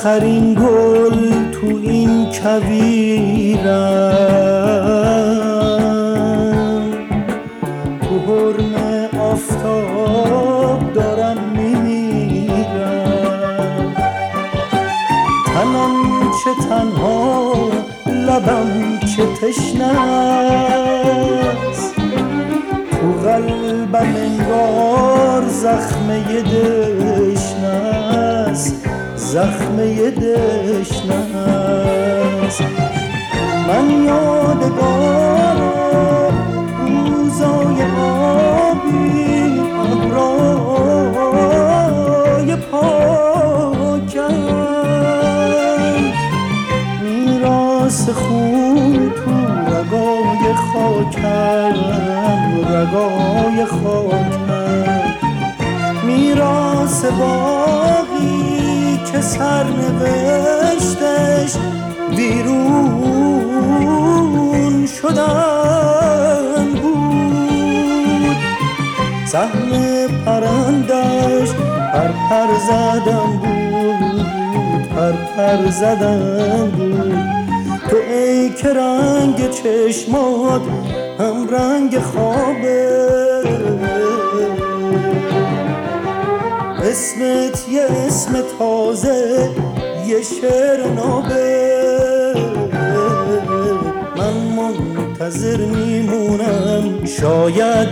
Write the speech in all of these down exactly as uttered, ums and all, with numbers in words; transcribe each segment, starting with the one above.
آخرین گل تو این کویرم، تو حرم آفتاب دارم میمیرم. تنم چه تنها، لبم چه تشنست، تو قلبم انگار زخمه دشنست، زخمه دشنست. من یادگارم روزای آبی، ابرای پاکم، میراث خون تو رگای خاکم، رگای خاکم. میراث باقی که سرنوشتش ویرون شدن بود. سهم پرندش پر پر زدن بود، پر پر زدن بود. تو ای که رنگ چشمات هم رنگ خوابه، اسمت یه اسم تازه، یه شعر نابه. من منتظر میمونم شاید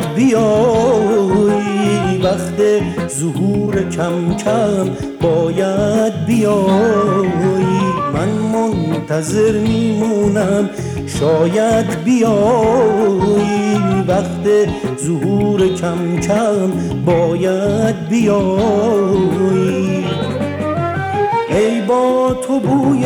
بیایی، وقت ظهور کم کم باید بیایی. من منتظر میمونم شاید بیایی، وقت ظهور کم کم باید بیایی. ای با تو بوی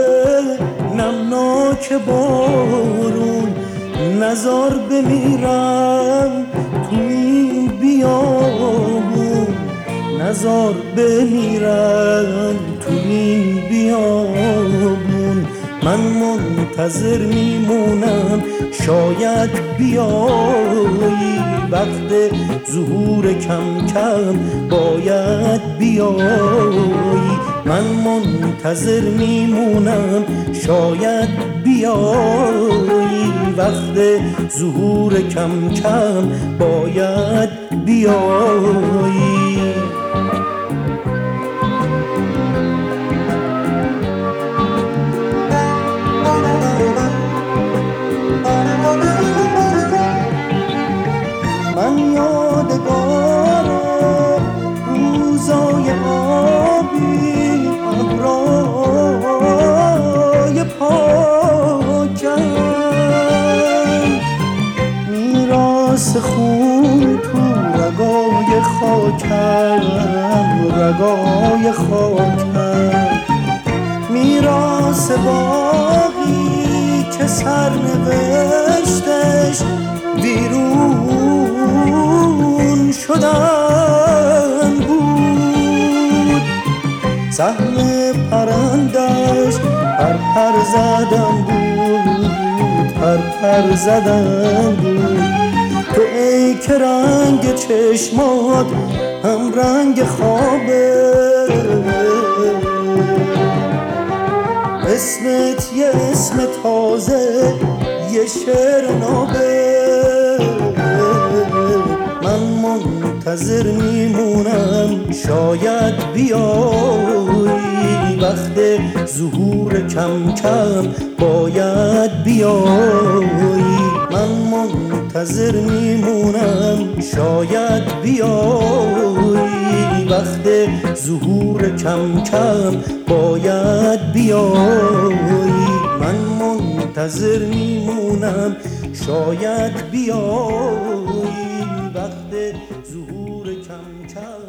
نمناک بارون، نزار بمیرم تو این بیابون، نزار بمیرم تو این بیابون. من منتظر میمونم شاید بیایی، وقت ظهور کم کم باید بیایی. من منتظر میمونم شاید بیایی، وقت ظهور کم کم باید بیایی. من یادگارم روزای آبی، ابرای پاکم، میراث خون تو رگای خاکم، رگای خاکم. میراث باقی که سرنوشتش ویرون شدن بود. سهم پرندش پر پر زدن بود، پر پر زدن بود. تو ای که رنگ چشمات هم رنگ خوابه، اسمت یه اسم تازه، یه شعر نابه. من منتظر میمونم شاید بیایی، وقت ظهور کم کم باید بیایی. من منتظر میمونم شاید بیایی، وقت ظهور کم کم باید بیایی. من منتظر میمونم شاید بیایی، وقت ظهور کم کم